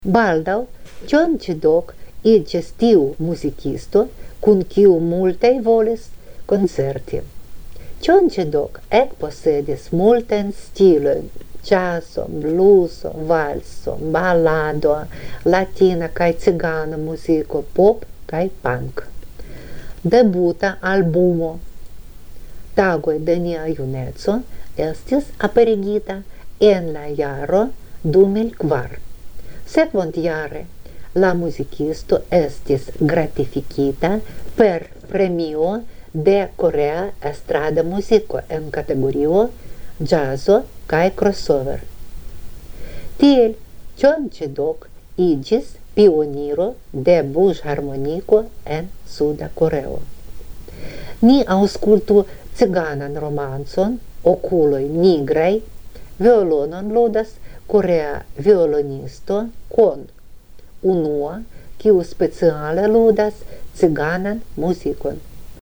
Baldaŭ Cionĉidok iĝis tiu muzikisto, kun kiu multaj volis koncerti. Cionĉidok ekposedis multajn stilojn: ĵazo, bluso, valso, balado, latina kaj cigana muziko, pop kaj punk. Debuta albumo Tagoj de nia juneco estis aperigita en la jaro 2004. Sekvantjare la muzikisto estis gratifikita per premio de Korea estrada muziko en kategorio ĵazo kaj crossover. Tiel Cionĉidok iĝis pioniro de buŝharmoniko en Suda Koreo. Ni aŭskultu ciganan romancon Okuloj nigraj. Violonon ludas korea violonisto Kwon, unua, kiu speciale ludas ciganan muzikon.